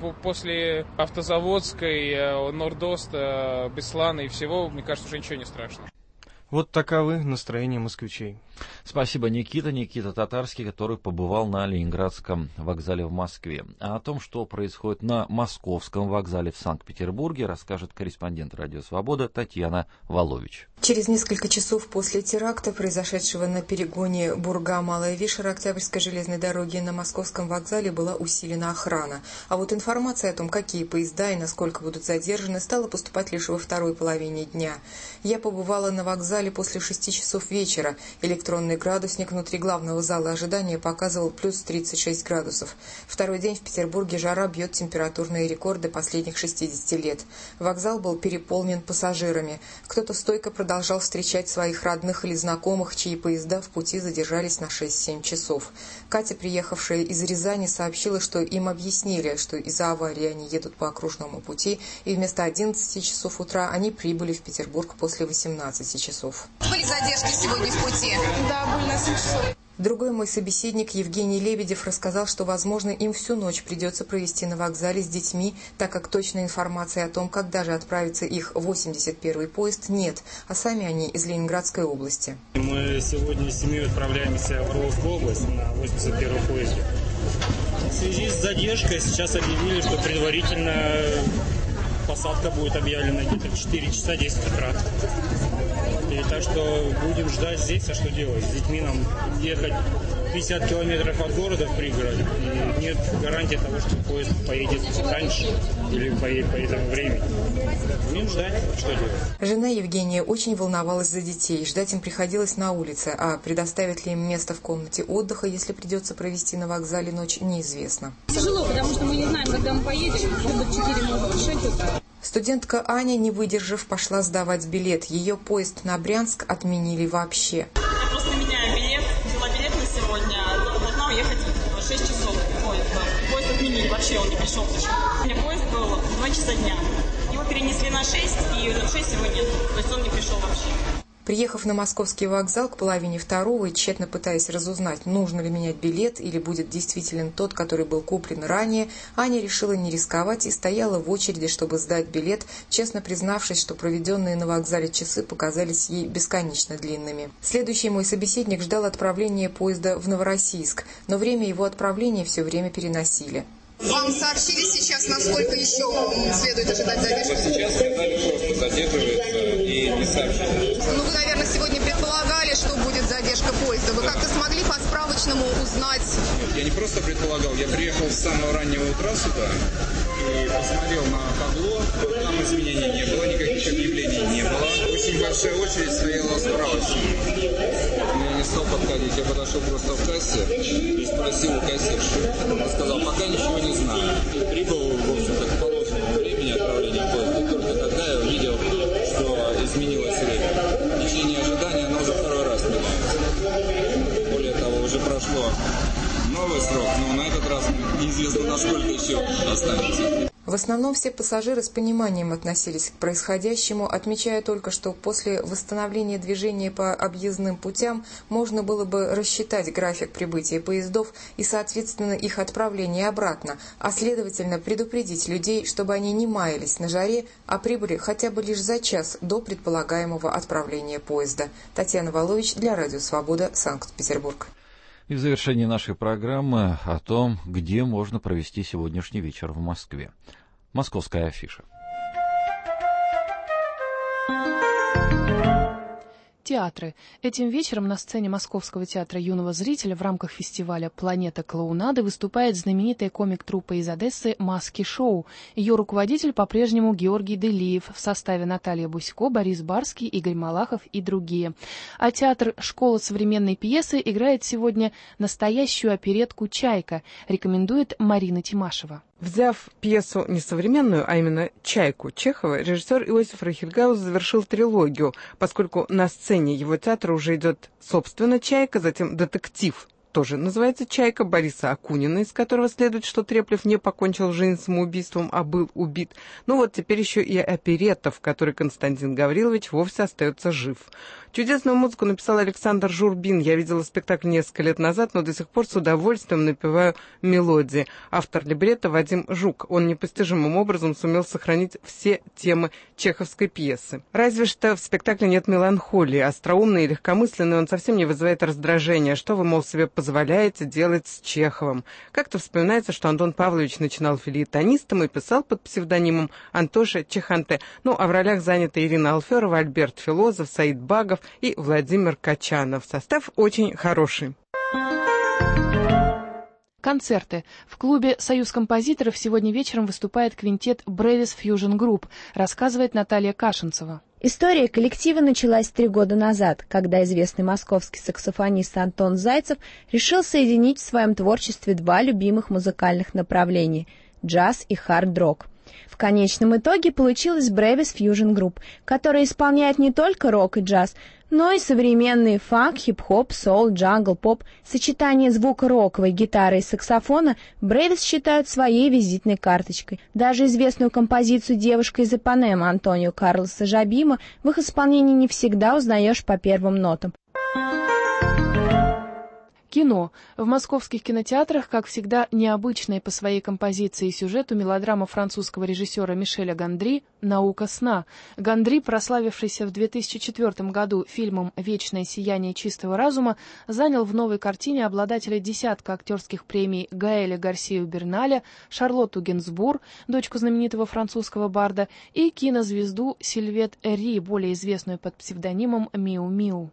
После Автозаводской, Нордоста, Беслана и всего, мне кажется, уже ничего не страшно. Вот таковы настроения москвичей. Спасибо, Никита. Никита Татарский, который побывал на Ленинградском вокзале в Москве. А о том, что происходит на Московском вокзале в Санкт-Петербурге, расскажет корреспондент «Радио Свобода» Татьяна Волович. Через несколько часов после теракта, произошедшего на перегоне Бурга-Малая Вишера Октябрьской железной дороги, на Московском вокзале была усилена охрана. А вот информация о том, какие поезда и насколько будут задержаны, стала поступать лишь во второй половине дня. Я побывала на вокзале после 6 часов вечера. Электронный градусник внутри главного зала ожидания показывал плюс 36 градусов. Второй день в Петербурге жара бьет температурные рекорды последних 60 лет. Вокзал был переполнен пассажирами. Кто-то стойко продолжал встречать своих родных или знакомых, чьи поезда в пути задержались на 6-7 часов. Катя, приехавшая из Рязани, сообщила, что им объяснили, что из-за аварии они едут по окружному пути, и вместо 11 часов утра они прибыли в Петербург после 18 часов. Были задержки сегодня в пути? Да, были на 7 часов. Другой мой собеседник Евгений Лебедев рассказал, что, возможно, им всю ночь придется провести на вокзале с детьми, так как точной информации о том, когда же отправится их 81-й поезд, нет, а сами они из Ленинградской области. Мы сегодня с семьей отправляемся в Орловскую область на 81-й поезде. В связи с задержкой сейчас объявили, что предварительно посадка будет объявлена где-то в 4 часа 10 утра. И так что будем ждать здесь, а что делать? С детьми нам ехать 50 километров от города в пригород, и нет гарантии того, что поезд поедет раньше или поедет по этому времени. Будем ждать, что делать. Жена Евгения очень волновалась за детей. Ждать им приходилось на улице, а предоставят ли им место в комнате отдыха, если придется провести на вокзале ночь, неизвестно. Тяжело, потому что мы не знаем, когда мы поедем. Может быть, 4, может быть, 6 утра. Студентка Аня, не выдержав, пошла сдавать билет. Ее поезд на Брянск отменили вообще. Я просто меняю билет, взяла билет на сегодня, должна уехать в 6 часов. Поезд отменили, вообще он не пришел. У меня поезд был в 2 часа дня. Его перенесли на 6, и в 6 его нет. То есть он не пришел вообще. Приехав на Московский вокзал к половине второго и тщетно пытаясь разузнать, нужно ли менять билет или будет действителен тот, который был куплен ранее, Аня решила не рисковать и стояла в очереди, чтобы сдать билет, честно признавшись, что проведенные на вокзале часы показались ей бесконечно длинными. Следующий мой собеседник ждал отправления поезда в Новороссийск, но время его отправления все время переносили. Вам сообщили сейчас, насколько еще следует ожидать задержки? Сейчас сказали, что задерживается и не сообщили. Ну, вы, наверное, сегодня предполагали, что будет задержка поезда. Вы как-то смогли по справочному узнать? Я не просто предполагал, я приехал с самого раннего утра сюда и посмотрел на табло. Там изменений не было, никаких объявлений не было. Очень большая очередь стояла справочная. Я не стал подходить, я подошел просто в кассе и спросил у кассирши. Он сказал, пока ничего не знаю. И прибыл, в общем-то, к положенному времени отправления поезда. Только тогда я увидел, что изменилось время. В течение ожидания оно уже второй раз меняется. Более того, уже прошло новый срок, но на этот раз неизвестно, насколько еще останется. В основном все пассажиры с пониманием относились к происходящему, отмечая только, что после восстановления движения по объездным путям можно было бы рассчитать график прибытия поездов и, соответственно, их отправления обратно, а следовательно предупредить людей, чтобы они не маялись на жаре, а прибыли хотя бы лишь за час до предполагаемого отправления поезда. Татьяна Волович для Радио Свобода, Санкт-Петербург. И в завершении нашей программы о том, где можно провести сегодняшний вечер в Москве. Московская афиша. Театры. Этим вечером на сцене Московского театра юного зрителя в рамках фестиваля «Планета клоунады» выступает знаменитая комик-труппа из Одессы «Маски-шоу». Ее руководитель по-прежнему Георгий Делиев, в составе Наталья Бусько, Борис Барский, Игорь Малахов и другие. А театр «Школа современной пьесы» играет сегодня настоящую оперетку «Чайка», рекомендует Марина Тимашева. Взяв пьесу не современную, а именно «Чайку» Чехова, режиссер Иосиф Рахельгаус завершил трилогию, поскольку на сцене его театра уже идет, собственно, «Чайка», затем детектив, тоже называется «Чайка» Бориса Акунина, из которого следует, что Треплев не покончил жизнь самоубийством, а был убит. Ну вот теперь еще и оперетта, в которой Константин Гаврилович вовсе остается жив. Чудесную музыку написал Александр Журбин. Я видела спектакль несколько лет назад, но до сих пор с удовольствием напеваю мелодии. Автор либретто Вадим Жук. Он непостижимым образом сумел сохранить все темы чеховской пьесы. Разве что в спектакле нет меланхолии. Остроумный и легкомысленный, он совсем не вызывает раздражения. Что вы, мол, себе позволяете делать с Чеховым? Как-то вспоминается, что Антон Павлович начинал фельетонистом и писал под псевдонимом Антоша Чеханте. Ну, а в ролях заняты Ирина Алферова, Альберт Филозов, Саид Багов и Владимир Качанов. Состав очень хороший. Концерты. В клубе «Союз композиторов» сегодня вечером выступает квинтет «Брэвис Фьюжн Групп», рассказывает Наталья Кашинцева. История коллектива началась 3 года назад, когда известный московский саксофонист Антон Зайцев решил соединить в своем творчестве 2 любимых музыкальных направления – джаз и хард-рок. В конечном итоге получилась Брэвис Фьюжн Групп, которая исполняет не только рок и джаз, но и современный фанк, хип-хоп, соул, джангл, поп. Сочетание звука роковой гитары и саксофона Брэвис считают своей визитной карточкой. Даже известную композицию «Девушка из Ипанемы» Антонио Карлоса Жабима в их исполнении не всегда узнаешь по первым нотам. Кино. В московских кинотеатрах, как всегда, необычная по своей композиции и сюжету мелодрама французского режиссера Мишеля Гондри «Наука сна». Гондри, прославившийся в 2004 году фильмом «Вечное сияние чистого разума», занял в новой картине обладателя десятка актерских премий Гаэля Гарсию Берналя, Шарлотту Гинзбур, дочку знаменитого французского барда, и кинозвезду Сильвет Эри, более известную под псевдонимом Миу-Миу.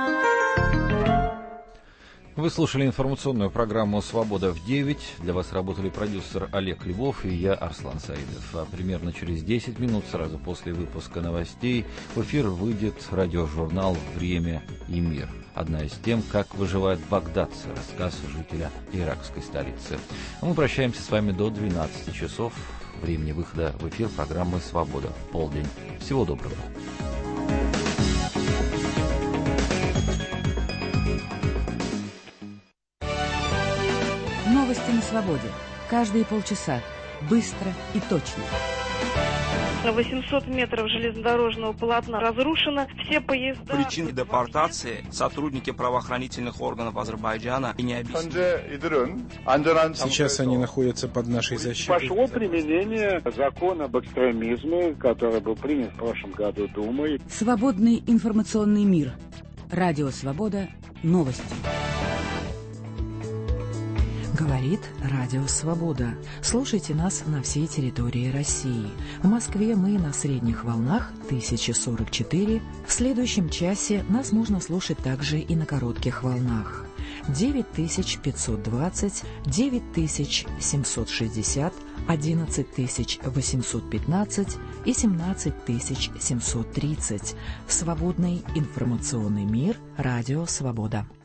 Вы слушали информационную программу «Свобода в 9». Для вас работали продюсер Олег Львов и я, Арслан Саидов. А примерно через 10 минут, сразу после выпуска новостей, в эфир выйдет радиожурнал «Время и мир». Одна из тем, как выживают багдадцы, рассказ жителя иракской столицы. А мы прощаемся с вами до 12 часов. Времени выхода в эфир программы «Свобода» в полдень. Всего доброго. Новости на свободе. Каждые полчаса. Быстро и точно. 800 метров железнодорожного полотна разрушено. Все поезда... Причины депортации сотрудники правоохранительных органов Азербайджана и не объяснили. Сейчас они находятся под нашей защитой. Пошло применение закона об экстремизме, который был принят в прошлом году Думой. Свободный информационный мир. Радио «Свобода». Новости. Говорит Радио Свобода. Слушайте нас на всей территории России. В Москве мы на средних волнах 1044. В следующем часе нас можно слушать также и на коротких волнах. 9520, 9760, 11815 и 17730. Свободный информационный мир. Радио Свобода.